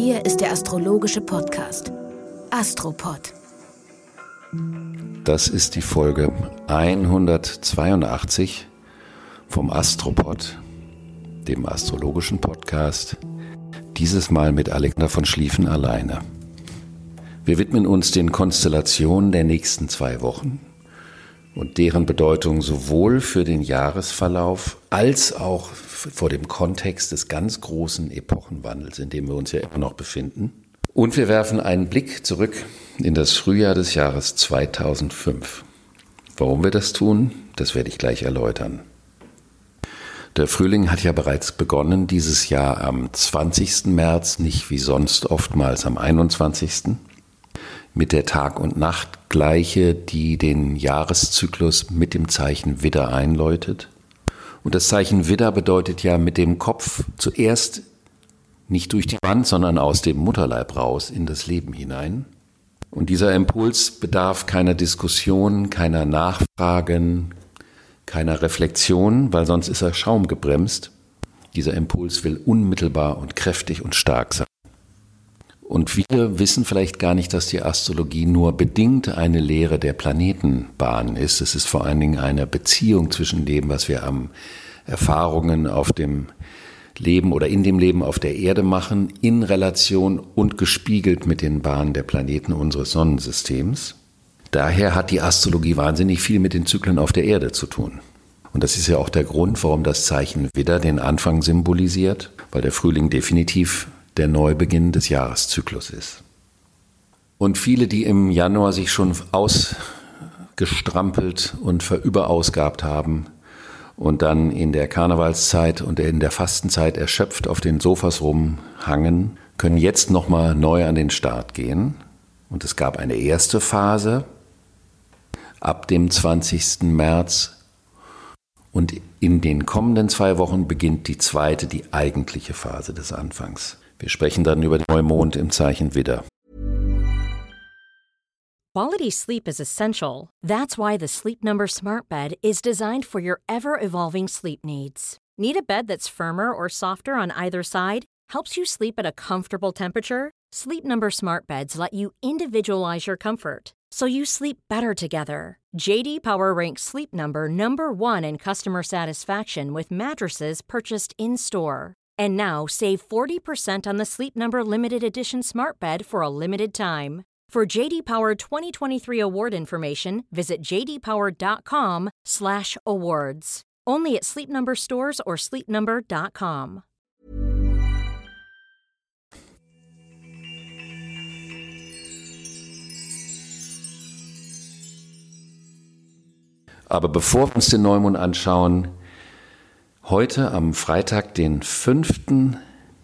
Hier ist der astrologische Podcast Astropod. Das ist die Folge 182 vom Astropod, dem astrologischen Podcast, dieses Mal mit Alexander von Schlieffen alleine. Wir widmen uns den Konstellationen der nächsten 2 Wochen und deren Bedeutung sowohl für den Jahresverlauf als auch vor dem Kontext des ganz großen Epochenwandels, in dem wir uns ja immer noch befinden. Und wir werfen einen Blick zurück in das Frühjahr des Jahres 2005. Warum wir das tun, das werde ich gleich erläutern. Der Frühling hat ja bereits begonnen, dieses Jahr am 20. März, nicht wie sonst oftmals am 21. mit der Tag- und Nachtgleiche, die den Jahreszyklus mit dem Zeichen Widder einläutet. Und das Zeichen Widder bedeutet ja mit dem Kopf zuerst nicht durch die Wand, sondern aus dem Mutterleib raus in das Leben hinein. Und dieser Impuls bedarf keiner Diskussion, keiner Nachfragen, keiner Reflexion, weil sonst ist er schaumgebremst. Dieser Impuls will unmittelbar und kräftig und stark sein. Und viele wissen vielleicht gar nicht, dass die Astrologie nur bedingt eine Lehre der Planetenbahn ist. Es ist vor allen Dingen eine Beziehung zwischen dem, was wir an Erfahrungen auf dem Leben oder in dem Leben auf der Erde machen, in Relation und gespiegelt mit den Bahnen der Planeten unseres Sonnensystems. Daher hat die Astrologie wahnsinnig viel mit den Zyklen auf der Erde zu tun. Und das ist ja auch der Grund, warum das Zeichen Widder den Anfang symbolisiert, weil der Frühling definitiv der Neubeginn des Jahreszyklus ist. Und viele, die im Januar sich schon ausgestrampelt und verüberausgabt haben und dann in der Karnevalszeit und in der Fastenzeit erschöpft auf den Sofas rumhangen, können jetzt nochmal neu an den Start gehen. Und es gab eine erste Phase ab dem 20. März. Und in den kommenden 2 Wochen beginnt die zweite, die eigentliche Phase des Anfangs. Wir sprechen dann über den Neumond im Zeichen Widder. Quality sleep is essential. That's why the Sleep Number Smart Bed is designed for your ever-evolving sleep needs. Need a bed that's firmer or softer on either side? Helps you sleep at a comfortable temperature? Sleep Number Smart Beds let you individualize your comfort, so you sleep better together. JD Power ranks Sleep Number number 1 in customer satisfaction with mattresses purchased in-store. And now, save 40% on the Sleep Number Limited Edition Smart Bed for a limited time. For JD Power 2023 award information, visit jdpower.com/awards. Only at Sleep Number stores or sleepnumber.com. Aber bevor wir uns den Neumond anschauen, heute am Freitag, den 5.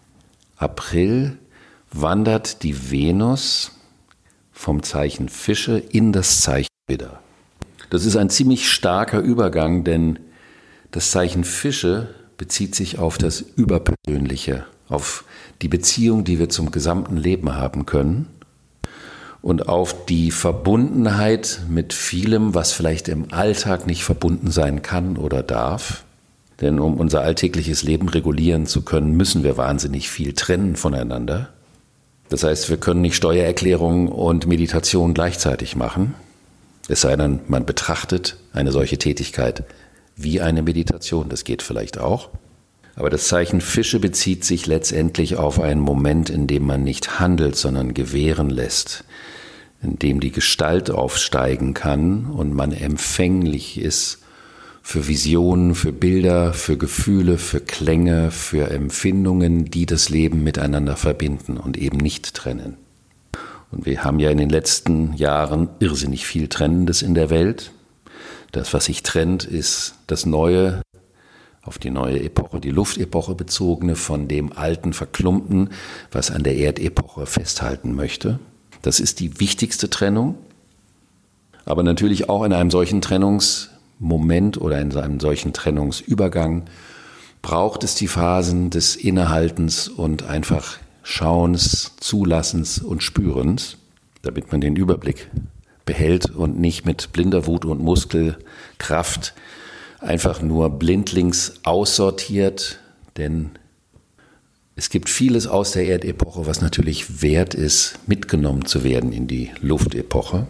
April, wandert die Venus vom Zeichen Fische in das Zeichen Widder. Das ist ein ziemlich starker Übergang, denn das Zeichen Fische bezieht sich auf das Überpersönliche, auf die Beziehung, die wir zum gesamten Leben haben können und auf die Verbundenheit mit vielem, was vielleicht im Alltag nicht verbunden sein kann oder darf. Denn um unser alltägliches Leben regulieren zu können, müssen wir wahnsinnig viel trennen voneinander. Das heißt, wir können nicht Steuererklärung und Meditation gleichzeitig machen. Es sei denn, man betrachtet eine solche Tätigkeit wie eine Meditation. Das geht vielleicht auch. Aber das Zeichen Fische bezieht sich letztendlich auf einen Moment, in dem man nicht handelt, sondern gewähren lässt, in dem die Gestalt aufsteigen kann und man empfänglich ist für Visionen, für Bilder, für Gefühle, für Klänge, für Empfindungen, die das Leben miteinander verbinden und eben nicht trennen. Und wir haben ja in den letzten Jahren irrsinnig viel Trennendes in der Welt. Das, was sich trennt, ist das Neue, auf die neue Epoche, die Luftepoche bezogene, von dem alten Verklumpten, was an der Erdepoche festhalten möchte. Das ist die wichtigste Trennung. Aber natürlich auch in einem solchen Trennungsmoment oder in einem solchen Trennungsübergang braucht es die Phasen des Innehaltens und einfach Schauens, Zulassens und Spürens, damit man den Überblick behält und nicht mit blinder Wut und Muskelkraft einfach nur blindlings aussortiert, denn Es gibt vieles aus der Erdepoche, was natürlich wert ist, mitgenommen zu werden in die Luftepoche.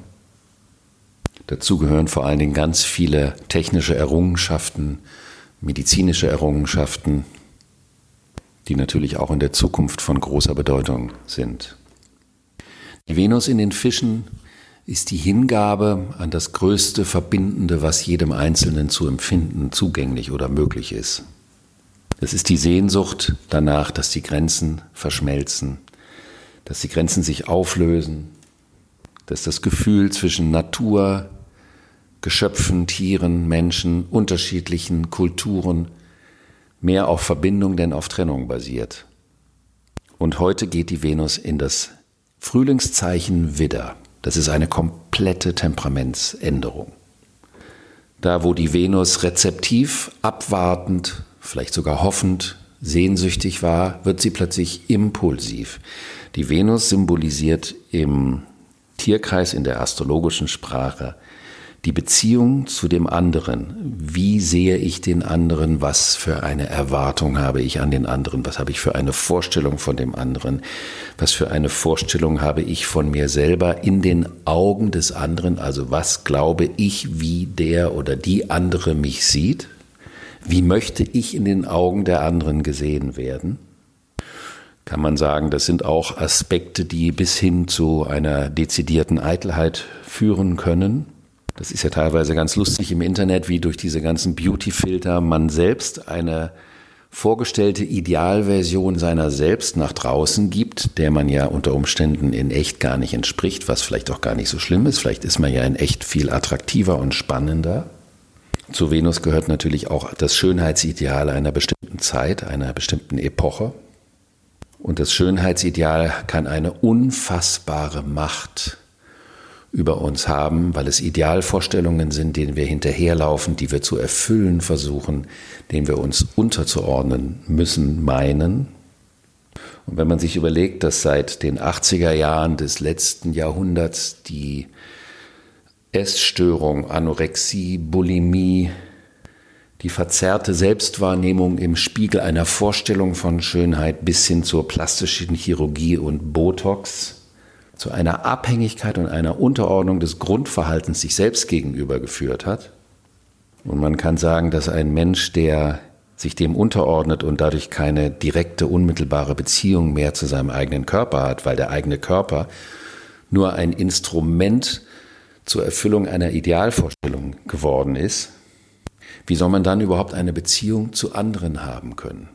Dazu gehören vor allen Dingen ganz viele technische Errungenschaften, medizinische Errungenschaften, die natürlich auch in der Zukunft von großer Bedeutung sind. Die Venus in den Fischen ist die Hingabe an das größte Verbindende, was jedem Einzelnen zu empfinden zugänglich oder möglich ist. Es ist die Sehnsucht danach, dass die Grenzen verschmelzen, dass die Grenzen sich auflösen, dass das Gefühl zwischen Natur, Geschöpfen, Tieren, Menschen, unterschiedlichen Kulturen mehr auf Verbindung denn auf Trennung basiert. Und heute geht die Venus in das Frühlingszeichen Widder. Das ist eine komplette Temperamentsänderung. Da, wo die Venus rezeptiv, abwartend, vielleicht sogar hoffend, sehnsüchtig war, wird sie plötzlich impulsiv. Die Venus symbolisiert im Tierkreis, in der astrologischen Sprache, die Beziehung zu dem anderen. Wie sehe ich den anderen? Was für eine Erwartung habe ich an den anderen? Was habe ich für eine Vorstellung von dem anderen? Was für eine Vorstellung habe ich von mir selber in den Augen des anderen? Also was glaube ich, wie der oder die andere mich sieht? Wie möchte ich in den Augen der anderen gesehen werden? Kann man sagen, das sind auch Aspekte, die bis hin zu einer dezidierten Eitelkeit führen können. Das ist ja teilweise ganz lustig im Internet, wie durch diese ganzen Beauty-Filter man selbst eine vorgestellte Idealversion seiner selbst nach draußen gibt, der man ja unter Umständen in echt gar nicht entspricht, was vielleicht auch gar nicht so schlimm ist. Vielleicht ist man ja in echt viel attraktiver und spannender. Zu Venus gehört natürlich auch das Schönheitsideal einer bestimmten Zeit, einer bestimmten Epoche. Und das Schönheitsideal kann eine unfassbare Macht über uns haben, weil es Idealvorstellungen sind, denen wir hinterherlaufen, die wir zu erfüllen versuchen, denen wir uns unterzuordnen müssen, meinen. Und wenn man sich überlegt, dass seit den 80er Jahren des letzten Jahrhunderts die Essstörung, Anorexie, Bulimie, die verzerrte Selbstwahrnehmung im Spiegel einer Vorstellung von Schönheit bis hin zur plastischen Chirurgie und Botox zu einer Abhängigkeit und einer Unterordnung des Grundverhaltens sich selbst gegenüber geführt hat. Und man kann sagen, dass ein Mensch, der sich dem unterordnet und dadurch keine direkte, unmittelbare Beziehung mehr zu seinem eigenen Körper hat, weil der eigene Körper nur ein Instrument zur Erfüllung einer Idealvorstellung geworden ist, wie soll man dann überhaupt eine Beziehung zu anderen haben können?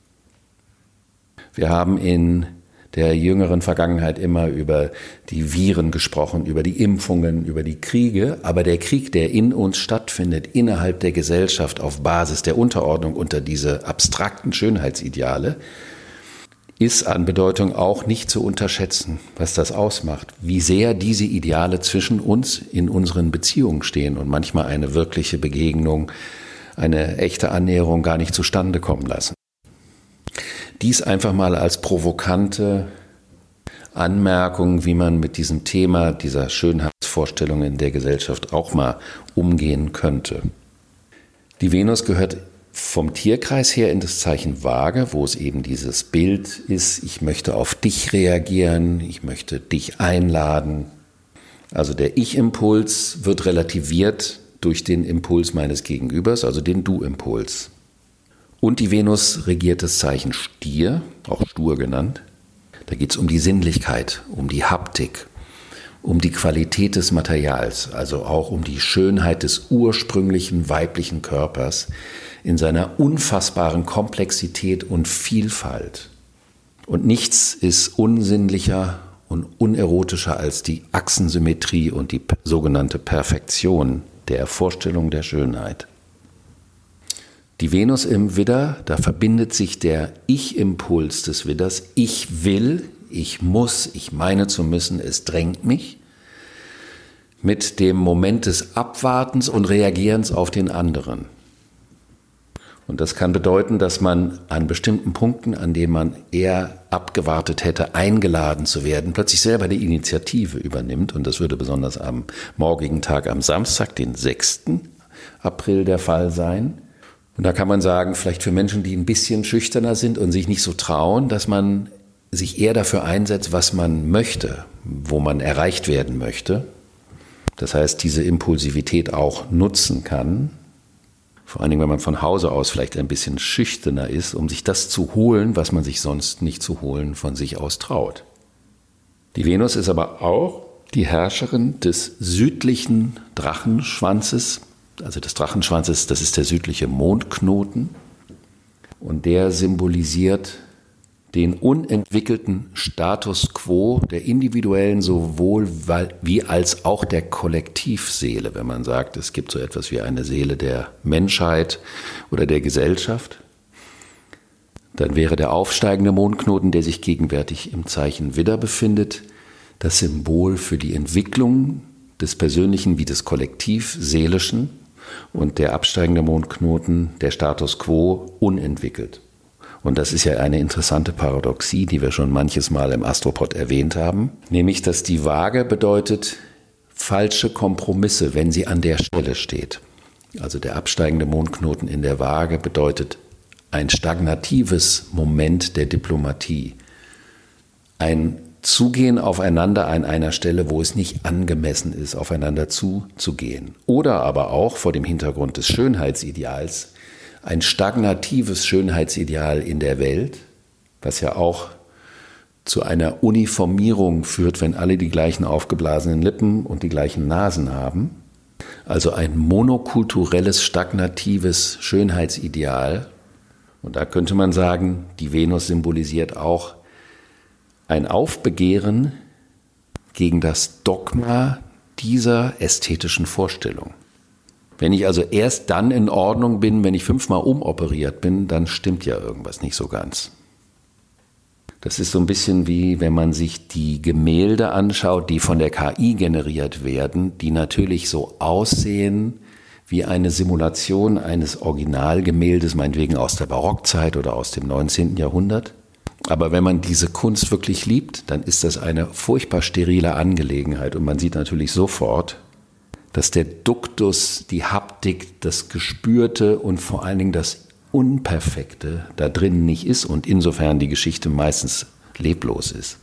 Wir haben in der jüngeren Vergangenheit immer über die Viren gesprochen, über die Impfungen, über die Kriege. Aber der Krieg, der in uns stattfindet, innerhalb der Gesellschaft auf Basis der Unterordnung unter diese abstrakten Schönheitsideale, ist an Bedeutung auch nicht zu unterschätzen, was das ausmacht. Wie sehr diese Ideale zwischen uns in unseren Beziehungen stehen und manchmal eine wirkliche Begegnung, eine echte Annäherung gar nicht zustande kommen lassen. Dies einfach mal als provokante Anmerkung, wie man mit diesem Thema dieser Schönheitsvorstellungen in der Gesellschaft auch mal umgehen könnte. Die Venus gehört vom Tierkreis her in das Zeichen Waage, wo es eben dieses Bild ist, ich möchte auf dich reagieren, ich möchte dich einladen. Also der Ich-Impuls wird relativiert durch den Impuls meines Gegenübers, also den Du-Impuls. Und die Venus regiert das Zeichen Stier, auch Stur genannt. Da geht es um die Sinnlichkeit, um die Haptik, um die Qualität des Materials, also auch um die Schönheit des ursprünglichen weiblichen Körpers in seiner unfassbaren Komplexität und Vielfalt. Und nichts ist unsinnlicher und unerotischer als die Achsensymmetrie und die sogenannte Perfektion der Vorstellung der Schönheit. Die Venus im Widder, da verbindet sich der Ich-Impuls des Widders, ich will, ich muss, ich meine zu müssen, es drängt mich, mit dem Moment des Abwartens und Reagierens auf den anderen. Und das kann bedeuten, dass man an bestimmten Punkten, an denen man eher abgewartet hätte, eingeladen zu werden, plötzlich selber die Initiative übernimmt. Und das würde besonders am morgigen Tag, am Samstag, den 6. April der Fall sein. Und da kann man sagen, vielleicht für Menschen, die ein bisschen schüchterner sind und sich nicht so trauen, dass man sich eher dafür einsetzt, was man möchte, wo man erreicht werden möchte. Das heißt, diese Impulsivität auch nutzen kann, vor allen Dingen, wenn man von Hause aus vielleicht ein bisschen schüchterner ist, um sich das zu holen, was man sich sonst nicht zu holen von sich aus traut. Die Venus ist aber auch die Herrscherin des südlichen Drachenschwanzes. Also des Drachenschwanzes, das ist der südliche Mondknoten. Und der symbolisiert den unentwickelten Status quo der individuellen sowohl wie als auch der Kollektivseele, wenn man sagt, es gibt so etwas wie eine Seele der Menschheit oder der Gesellschaft. Dann wäre der aufsteigende Mondknoten, der sich gegenwärtig im Zeichen Widder befindet, das Symbol für die Entwicklung des Persönlichen wie des Kollektiv-Seelischen und der absteigende Mondknoten, der Status quo, unentwickelt. Und das ist ja eine interessante Paradoxie, die wir schon manches Mal im Astropod erwähnt haben, nämlich, dass die Waage bedeutet falsche Kompromisse, wenn sie an der Stelle steht. Also der absteigende Mondknoten in der Waage bedeutet ein stagnatives Moment der Diplomatie, ein Zugehen aufeinander an einer Stelle, wo es nicht angemessen ist, aufeinander zuzugehen. Oder aber auch vor dem Hintergrund des Schönheitsideals ein stagnatives Schönheitsideal in der Welt, was ja auch zu einer Uniformierung führt, wenn alle die gleichen aufgeblasenen Lippen und die gleichen Nasen haben. Also ein monokulturelles, stagnatives Schönheitsideal. Und da könnte man sagen, die Venus symbolisiert auch ein Aufbegehren gegen das Dogma dieser ästhetischen Vorstellung. Wenn ich also erst dann in Ordnung bin, wenn ich 5-mal umoperiert bin, dann stimmt ja irgendwas nicht so ganz. Das ist so ein bisschen wie, wenn man sich die Gemälde anschaut, die von der KI generiert werden, die natürlich so aussehen wie eine Simulation eines Originalgemäldes, meinetwegen aus der Barockzeit oder aus dem 19. Jahrhundert. Aber wenn man diese Kunst wirklich liebt, dann ist das eine furchtbar sterile Angelegenheit. Und man sieht natürlich sofort, dass der Duktus, die Haptik, das Gespürte und vor allen Dingen das Unperfekte da drin nicht ist und insofern die Geschichte meistens leblos ist.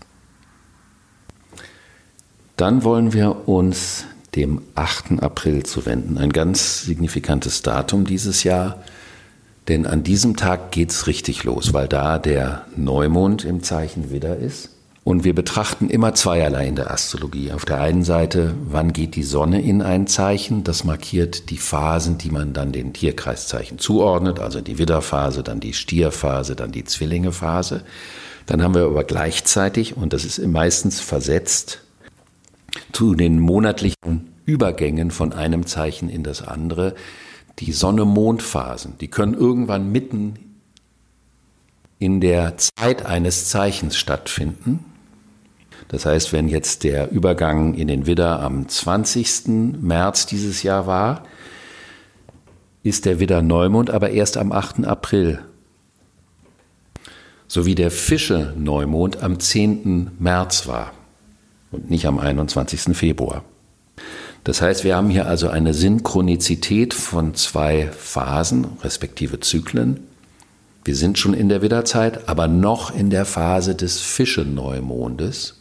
Dann wollen wir uns dem 8. April zuwenden, ein ganz signifikantes Datum dieses Jahr, denn an diesem Tag geht's richtig los, weil da der Neumond im Zeichen Widder ist. Und wir betrachten immer zweierlei in der Astrologie. Auf der einen Seite, wann geht die Sonne in ein Zeichen? Das markiert die Phasen, die man dann den Tierkreiszeichen zuordnet, also die Widderphase, dann die Stierphase, dann die Zwillingephase. Dann haben wir aber gleichzeitig, und das ist meistens versetzt, zu den monatlichen Übergängen von einem Zeichen in das andere, die Sonne-Mond-Phasen. Die können irgendwann mitten in der Zeit eines Zeichens stattfinden. Das heißt, wenn jetzt der Übergang in den Widder am 20. März dieses Jahr war, ist der Widder-Neumond aber erst am 8. April. So wie der Fische-Neumond am 10. März war und nicht am 21. Februar. Das heißt, wir haben hier also eine Synchronizität von 2 Phasen, respektive Zyklen. Wir sind schon in der Widderzeit, aber noch in der Phase des Fische-Neumondes.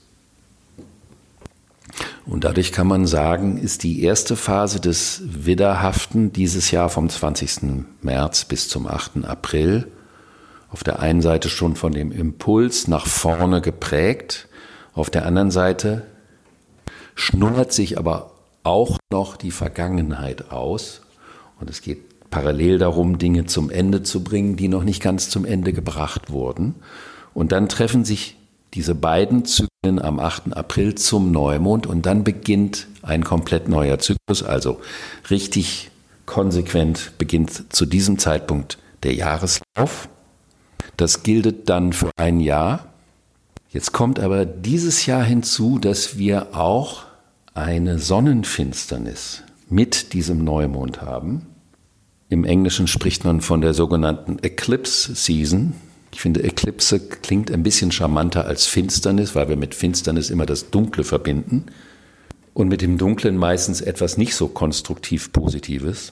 Und dadurch kann man sagen, ist die erste Phase des Widderhaften dieses Jahr vom 20. März bis zum 8. April auf der einen Seite schon von dem Impuls nach vorne geprägt, auf der anderen Seite schnullert sich aber auch noch die Vergangenheit aus und es geht parallel darum, Dinge zum Ende zu bringen, die noch nicht ganz zum Ende gebracht wurden. Und dann treffen sich diese beiden Zyklen am 8. April zum Neumond und dann beginnt ein komplett neuer Zyklus, also richtig konsequent beginnt zu diesem Zeitpunkt der Jahreslauf. Das gilt dann für ein Jahr. Jetzt kommt aber dieses Jahr hinzu, dass wir auch eine Sonnenfinsternis mit diesem Neumond haben. Im Englischen spricht man von der sogenannten Eclipse Season. Ich finde, Eclipse klingt ein bisschen charmanter als Finsternis, weil wir mit Finsternis immer das Dunkle verbinden und mit dem Dunklen meistens etwas nicht so konstruktiv Positives.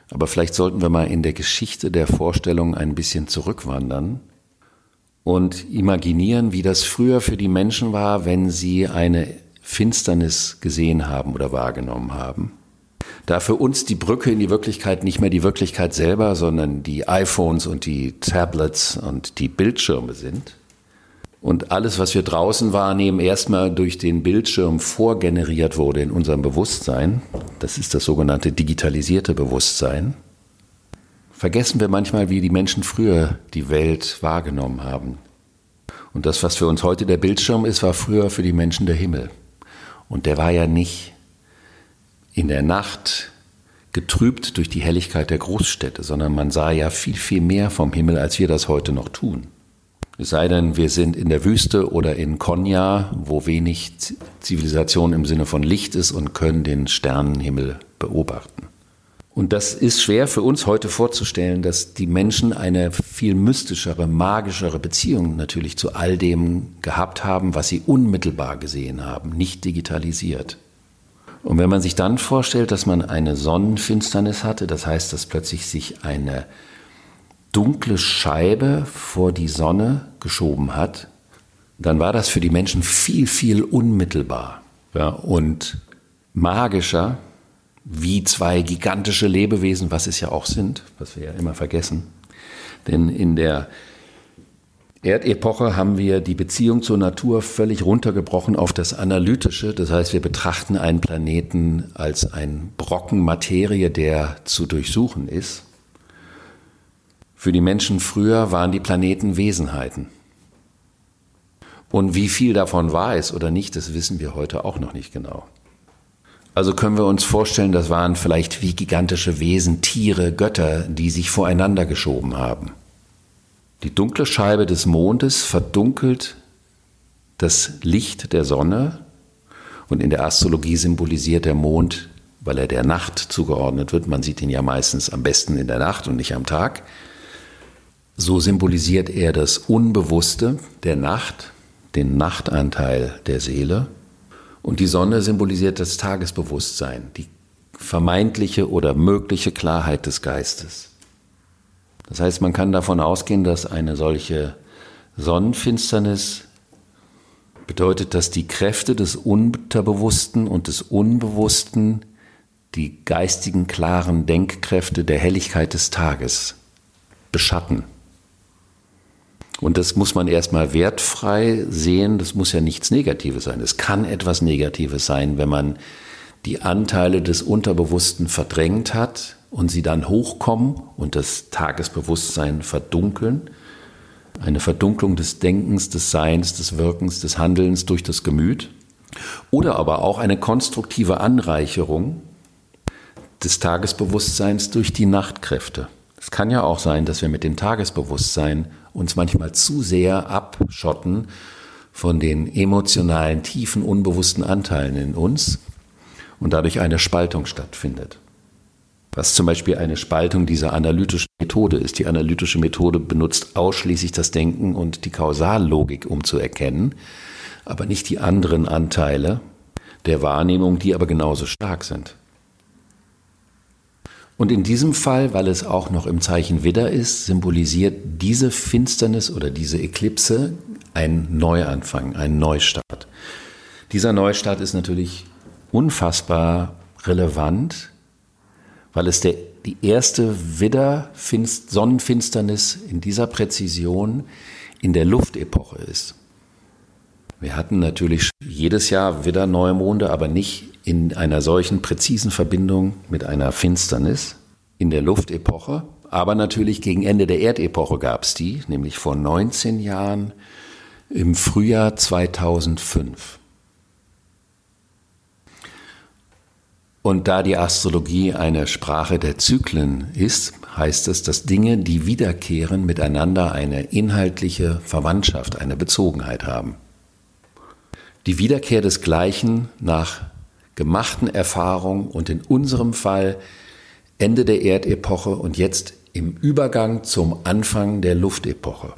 Aber vielleicht sollten wir mal in der Geschichte der Vorstellung ein bisschen zurückwandern und imaginieren, wie das früher für die Menschen war, wenn sie eine Finsternis gesehen haben oder wahrgenommen haben. Da für uns die Brücke in die Wirklichkeit nicht mehr die Wirklichkeit selber, sondern die iPhones und die Tablets und die Bildschirme sind. Und alles, was wir draußen wahrnehmen, erstmal durch den Bildschirm vorgeneriert wurde in unserem Bewusstsein. Das ist das sogenannte digitalisierte Bewusstsein. Vergessen wir manchmal, wie die Menschen früher die Welt wahrgenommen haben. Und das, was für uns heute der Bildschirm ist, war früher für die Menschen der Himmel. Und der war ja nicht in der Nacht getrübt durch die Helligkeit der Großstädte, sondern man sah ja viel, viel mehr vom Himmel, als wir das heute noch tun. Es sei denn, wir sind in der Wüste oder in Konya, wo wenig Zivilisation im Sinne von Licht ist und können den Sternenhimmel beobachten. Und das ist schwer für uns heute vorzustellen, dass die Menschen eine viel mystischere, magischere Beziehung natürlich zu all dem gehabt haben, was sie unmittelbar gesehen haben, nicht digitalisiert. Und wenn man sich dann vorstellt, dass man eine Sonnenfinsternis hatte, das heißt, dass plötzlich sich eine dunkle Scheibe vor die Sonne geschoben hat, dann war das für die Menschen viel, viel unmittelbar, ja, und magischer, wie zwei gigantische Lebewesen, was es ja auch sind, was wir ja immer vergessen. Denn in der Erdepoche haben wir die Beziehung zur Natur völlig runtergebrochen auf das Analytische. Das heißt, wir betrachten einen Planeten als ein Brocken Materie, der zu durchsuchen ist. Für die Menschen früher waren die Planeten Wesenheiten. Und wie viel davon wahr ist oder nicht, das wissen wir heute auch noch nicht genau. Also können wir uns vorstellen, das waren vielleicht wie gigantische Wesen, Tiere, Götter, die sich voreinander geschoben haben. Die dunkle Scheibe des Mondes verdunkelt das Licht der Sonne und in der Astrologie symbolisiert der Mond, weil er der Nacht zugeordnet wird, man sieht ihn ja meistens am besten in der Nacht und nicht am Tag, so symbolisiert er das Unbewusste der Nacht, den Nachtanteil der Seele, und die Sonne symbolisiert das Tagesbewusstsein, die vermeintliche oder mögliche Klarheit des Geistes. Das heißt, man kann davon ausgehen, dass eine solche Sonnenfinsternis bedeutet, dass die Kräfte des Unterbewussten und des Unbewussten die geistigen, klaren Denkkräfte der Helligkeit des Tages beschatten. Und das muss man erstmal wertfrei sehen, das muss ja nichts Negatives sein. Es kann etwas Negatives sein, wenn man die Anteile des Unterbewussten verdrängt hat und sie dann hochkommen und das Tagesbewusstsein verdunkeln. Eine Verdunklung des Denkens, des Seins, des Wirkens, des Handelns durch das Gemüt. Oder aber auch eine konstruktive Anreicherung des Tagesbewusstseins durch die Nachtkräfte. Es kann ja auch sein, dass wir mit dem Tagesbewusstsein uns manchmal zu sehr abschotten von den emotionalen, tiefen, unbewussten Anteilen in uns und dadurch eine Spaltung stattfindet. Was zum Beispiel eine Spaltung dieser analytischen Methode ist. Die analytische Methode benutzt ausschließlich das Denken und die Kausallogik, um zu erkennen, aber nicht die anderen Anteile der Wahrnehmung, die aber genauso stark sind. Und in diesem Fall, weil es auch noch im Zeichen Widder ist, symbolisiert diese Finsternis oder diese Eklipse einen Neuanfang, einen Neustart. Dieser Neustart ist natürlich unfassbar relevant, weil es die erste Widder-Sonnenfinsternis in dieser Präzision in der Luftepoche ist. Wir hatten natürlich jedes Jahr Widder-Neumonde, aber nicht in einer solchen präzisen Verbindung mit einer Finsternis in der Luftepoche. Aber natürlich gegen Ende der Erdepoche gab es die, nämlich vor 19 Jahren im Frühjahr 2005. Und da die Astrologie eine Sprache der Zyklen ist, heißt es, dass Dinge, die wiederkehren, miteinander eine inhaltliche Verwandtschaft, eine Bezogenheit haben. Die Wiederkehr des Gleichen nach gemachten Erfahrungen und in unserem Fall Ende der Erdepoche und jetzt im Übergang zum Anfang der Luftepoche.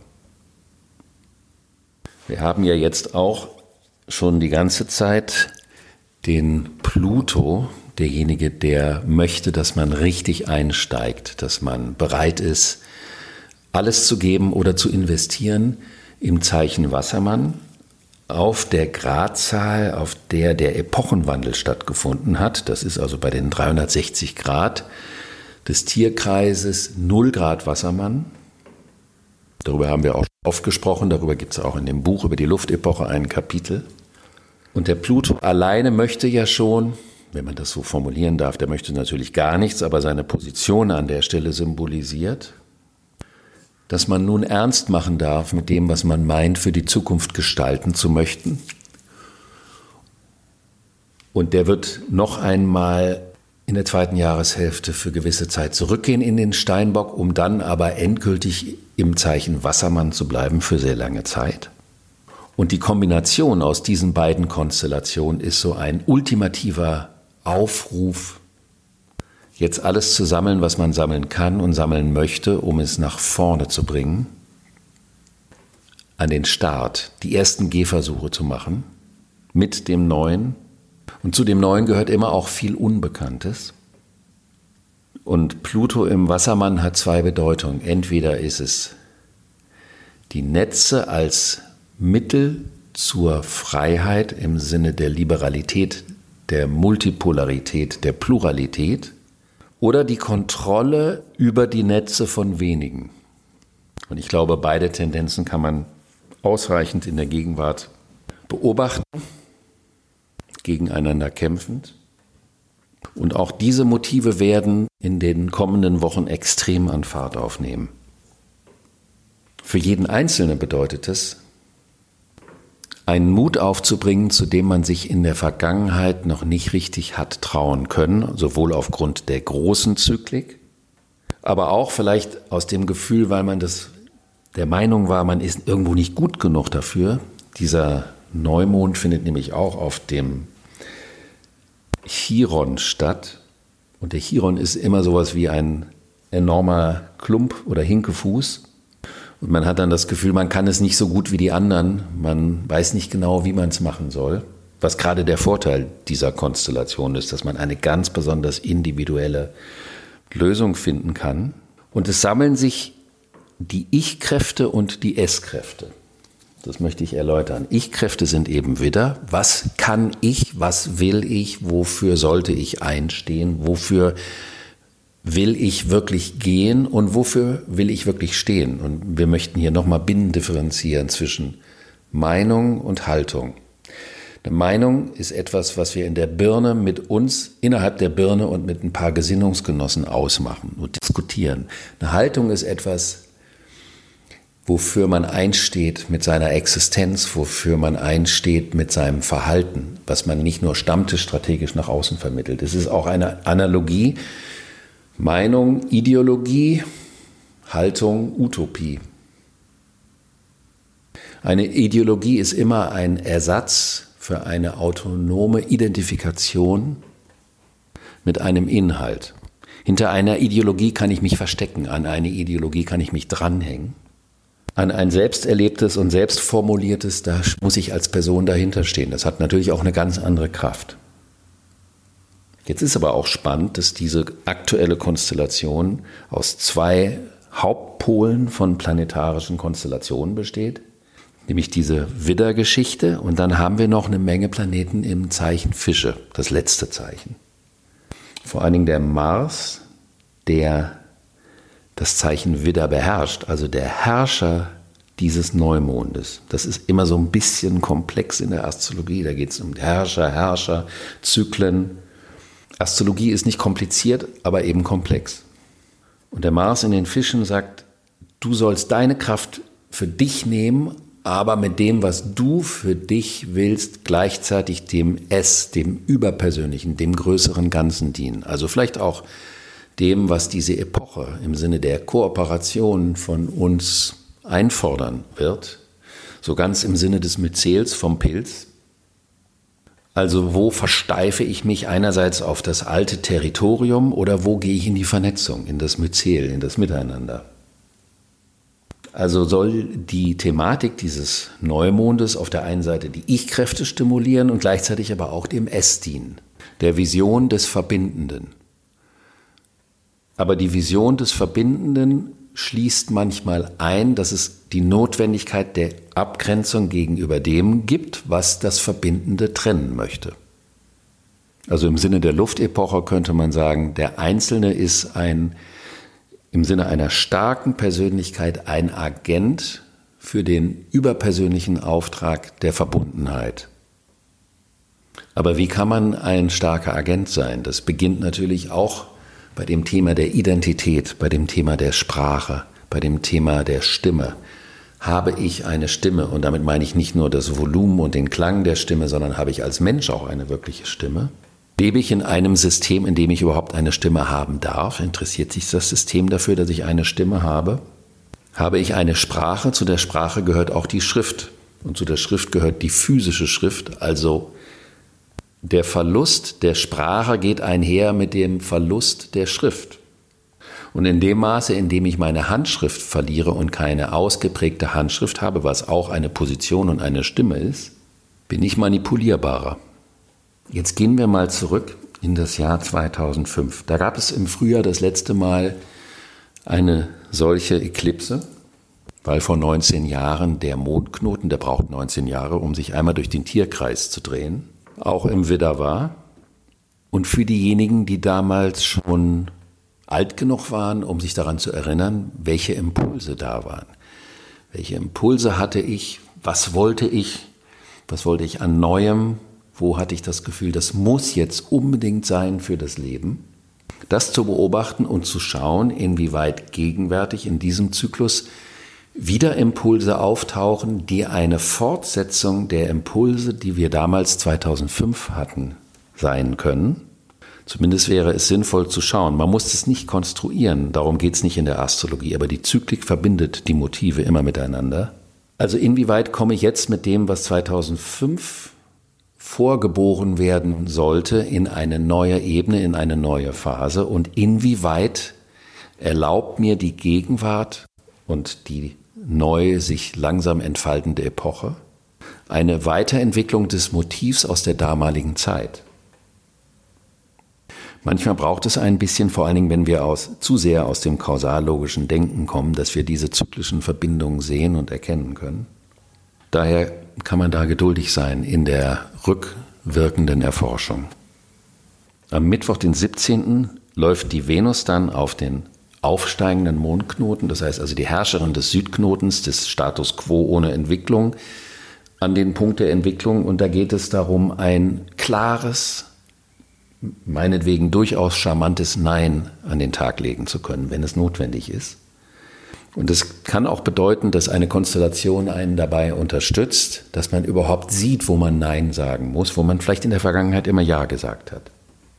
Wir haben ja jetzt auch schon die ganze Zeit den Pluto, derjenige, der möchte, dass man richtig einsteigt, dass man bereit ist, alles zu geben oder zu investieren im Zeichen Wassermann auf der Gradzahl, auf der der Epochenwandel stattgefunden hat. Das ist also bei den 360 Grad des Tierkreises 0 Grad Wassermann. Darüber haben wir auch oft gesprochen, darüber gibt es auch in dem Buch über die Luftepoche ein Kapitel. Und der Pluto alleine möchte ja schon, wenn man das so formulieren darf, der möchte natürlich gar nichts, aber seine Position an der Stelle symbolisiert, dass man nun ernst machen darf mit dem, was man meint, für die Zukunft gestalten zu möchten. Und der wird noch einmal in der 2. Jahreshälfte für gewisse Zeit zurückgehen in den Steinbock, um dann aber endgültig im Zeichen Wassermann zu bleiben für sehr lange Zeit. Und die Kombination aus diesen beiden Konstellationen ist so ein ultimativer Aufruf, jetzt alles zu sammeln, was man sammeln kann und sammeln möchte, um es nach vorne zu bringen, an den Start, die ersten Gehversuche zu machen mit dem Neuen. Und zu dem Neuen gehört immer auch viel Unbekanntes. Und Pluto im Wassermann hat 2 Bedeutungen. Entweder ist es die Netze als Mittel zur Freiheit im Sinne der Liberalität, der Multipolarität, der Pluralität, oder die Kontrolle über die Netze von wenigen. Und ich glaube, beide Tendenzen kann man ausreichend in der Gegenwart beobachten, gegeneinander kämpfend. Und auch diese Motive werden in den kommenden Wochen extrem an Fahrt aufnehmen. Für jeden Einzelnen bedeutet es, einen Mut aufzubringen, zu dem man sich in der Vergangenheit noch nicht richtig hat trauen können, sowohl aufgrund der großen Zyklik, aber auch vielleicht aus dem Gefühl, weil man der Meinung war, man ist irgendwo nicht gut genug dafür. Dieser Neumond findet nämlich auch auf dem Chiron statt. Und der Chiron ist immer sowas wie ein enormer Klump oder Hinkefuß. Und man hat dann das Gefühl, man kann es nicht so gut wie die anderen. Man weiß nicht genau, wie man es machen soll. Was gerade der Vorteil dieser Konstellation ist, dass man eine ganz besonders individuelle Lösung finden kann. Und es sammeln sich die Ich-Kräfte und die Es-Kräfte. Das möchte ich erläutern. Ich-Kräfte sind eben Widder. Was kann ich? Was will ich? Wofür sollte ich einstehen? Wofür will ich wirklich gehen und wofür will ich wirklich stehen? Und wir möchten hier nochmal binnendifferenzieren zwischen Meinung und Haltung. Eine Meinung ist etwas, was wir in der Birne mit uns, innerhalb der Birne und mit ein paar Gesinnungsgenossen ausmachen und diskutieren. Eine Haltung ist etwas, wofür man einsteht mit seiner Existenz, wofür man einsteht mit seinem Verhalten, was man nicht nur stammtischstrategisch nach außen vermittelt. Es ist auch eine Analogie, Meinung, Ideologie, Haltung, Utopie. Eine Ideologie ist immer ein Ersatz für eine autonome Identifikation mit einem Inhalt. Hinter einer Ideologie kann ich mich verstecken, an eine Ideologie kann ich mich dranhängen. An ein selbsterlebtes und selbstformuliertes, da muss ich als Person dahinter stehen. Das hat natürlich auch eine ganz andere Kraft. Jetzt ist aber auch spannend, dass diese aktuelle Konstellation aus 2 Hauptpolen von planetarischen Konstellationen besteht, nämlich diese Widder-Geschichte und dann haben wir noch eine Menge Planeten im Zeichen Fische, das letzte Zeichen. Vor allen Dingen der Mars, der das Zeichen Widder beherrscht, also der Herrscher dieses Neumondes. Das ist immer so ein bisschen komplex in der Astrologie, da geht es um Herrscher, Zyklen. Astrologie ist nicht kompliziert, aber eben komplex. Und der Mars in den Fischen sagt, du sollst deine Kraft für dich nehmen, aber mit dem, was du für dich willst, gleichzeitig dem Es, dem Überpersönlichen, dem größeren Ganzen dienen. Also vielleicht auch dem, was diese Epoche im Sinne der Kooperation von uns einfordern wird, so ganz im Sinne des Myzels vom Pilz. Also wo versteife ich mich einerseits auf das alte Territorium oder wo gehe ich in die Vernetzung, in das Myzel, in das Miteinander? Also soll die Thematik dieses Neumondes auf der einen Seite die Ich-Kräfte stimulieren und gleichzeitig aber auch dem Es dienen. der Vision des Verbindenden. Aber die Vision des Verbindenden schließt manchmal ein, dass es die Notwendigkeit der Abgrenzung gegenüber dem gibt, was das Verbindende trennen möchte. Also im Sinne der Luftepoche könnte man sagen, der Einzelne ist im Sinne einer starken Persönlichkeit ein Agent für den überpersönlichen Auftrag der Verbundenheit. Aber wie kann man ein starker Agent sein? Das beginnt natürlich auch bei dem Thema der Identität, bei dem Thema der Sprache, bei dem Thema der Stimme. Habe ich eine Stimme? Und damit meine ich nicht nur das Volumen und den Klang der Stimme, sondern habe ich als Mensch auch eine wirkliche Stimme? Lebe ich in einem System, in dem ich überhaupt eine Stimme haben darf? Interessiert sich das System dafür, dass ich eine Stimme habe? Habe ich eine Sprache? Zu der Sprache gehört auch die Schrift. Und zu der Schrift gehört die physische Schrift. Also der Verlust der Sprache geht einher mit dem Verlust der Schrift. Und in dem Maße, in dem ich meine Handschrift verliere und keine ausgeprägte Handschrift habe, was auch eine Position und eine Stimme ist, bin ich manipulierbarer. Jetzt gehen wir mal zurück in das Jahr 2005. Da gab es im Frühjahr das letzte Mal eine solche Eklipse, weil vor 19 Jahren der Mondknoten, der braucht 19 Jahre, um sich einmal durch den Tierkreis zu drehen, auch im Widder war. Und für diejenigen, die damals schon alt genug waren, um sich daran zu erinnern, welche Impulse da waren. Welche Impulse hatte ich? Was wollte ich? Was wollte ich an Neuem? Wo hatte ich das Gefühl, das muss jetzt unbedingt sein für das Leben? Das zu beobachten und zu schauen, inwieweit gegenwärtig in diesem Zyklus wieder Impulse auftauchen, die eine Fortsetzung der Impulse, die wir damals 2005 hatten, sein können. Zumindest wäre es sinnvoll zu schauen. Man muss es nicht konstruieren, darum geht es nicht in der Astrologie, aber die Zyklik verbindet die Motive immer miteinander. Also inwieweit komme ich jetzt mit dem, was 2005 vorgeboren werden sollte, in eine neue Ebene, in eine neue Phase, und inwieweit erlaubt mir die Gegenwart und die neu sich langsam entfaltende Epoche eine Weiterentwicklung des Motivs aus der damaligen Zeit. Manchmal braucht es ein bisschen, vor allen Dingen, wenn wir zu sehr aus dem kausallogischen Denken kommen, dass wir diese zyklischen Verbindungen sehen und erkennen können. Daher kann man da geduldig sein in der rückwirkenden Erforschung. Am Mittwoch, den 17., läuft die Venus dann auf den aufsteigenden Mondknoten, das heißt also die Herrscherin des Südknotens, des Status quo ohne Entwicklung, an den Punkt der Entwicklung. Und da geht es darum, ein klares, meinetwegen durchaus charmantes Nein an den Tag legen zu können, wenn es notwendig ist. Und es kann auch bedeuten, dass eine Konstellation einen dabei unterstützt, dass man überhaupt sieht, wo man Nein sagen muss, wo man vielleicht in der Vergangenheit immer Ja gesagt hat.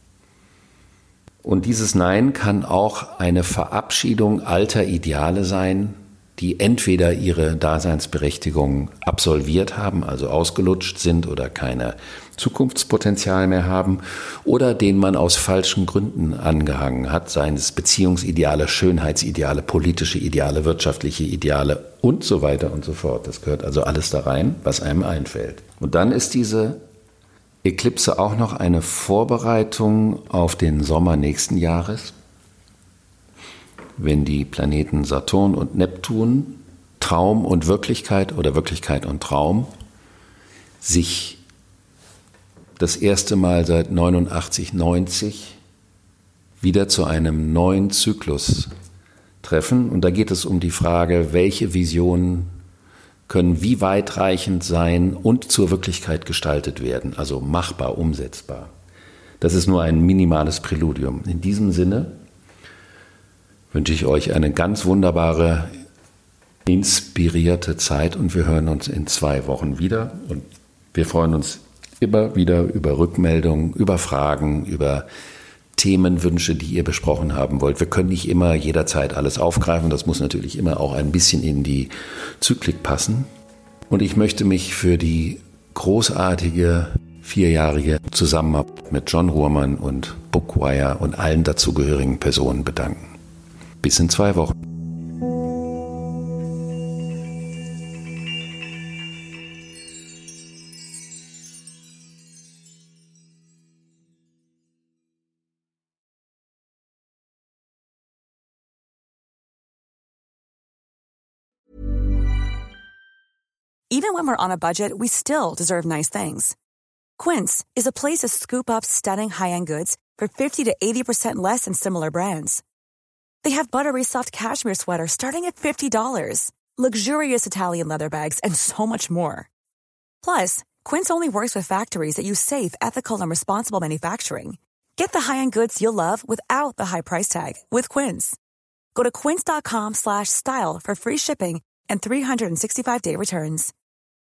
Und dieses Nein kann auch eine Verabschiedung alter Ideale sein, die entweder ihre Daseinsberechtigung absolviert haben, also ausgelutscht sind oder keine Zukunftspotenzial mehr haben, oder denen man aus falschen Gründen angehangen hat, seien es Beziehungsideale, Schönheitsideale, politische Ideale, wirtschaftliche Ideale und so weiter und so fort. Das gehört also alles da rein, was einem einfällt. Und dann ist diese Eklipse auch noch eine Vorbereitung auf den Sommer nächsten Jahres, wenn die Planeten Saturn und Neptun, Traum und Wirklichkeit oder Wirklichkeit und Traum, sich das erste Mal seit 89, 90 wieder zu einem neuen Zyklus treffen. Und da geht es um die Frage, welche Visionen können wie weitreichend sein und zur Wirklichkeit gestaltet werden, also machbar, umsetzbar. Das ist nur ein minimales Präludium. In diesem Sinne wünsche ich euch eine ganz wunderbare, inspirierte Zeit und wir hören uns in 2 Wochen wieder. Und wir freuen uns immer wieder über Rückmeldungen, über Fragen, über Themenwünsche, die ihr besprochen haben wollt. Wir können nicht immer jederzeit alles aufgreifen. Das muss natürlich immer auch ein bisschen in die Zyklik passen. Und ich möchte mich für die großartige 4-jährige Zusammenarbeit mit John Ruhrmann und Bookwire und allen dazugehörigen Personen bedanken. Bis in 2 Wochen. Even when we're on a budget, we still deserve nice things. Quince is a place to scoop up stunning high-end goods for 50 to 80% less than similar brands. They have buttery soft cashmere sweaters starting at $50, luxurious Italian leather bags, and so much more. Plus, Quince only works with factories that use safe, ethical, and responsible manufacturing. Get the high-end goods you'll love without the high price tag with Quince. Go to quince.com/style for free shipping and 365-day returns.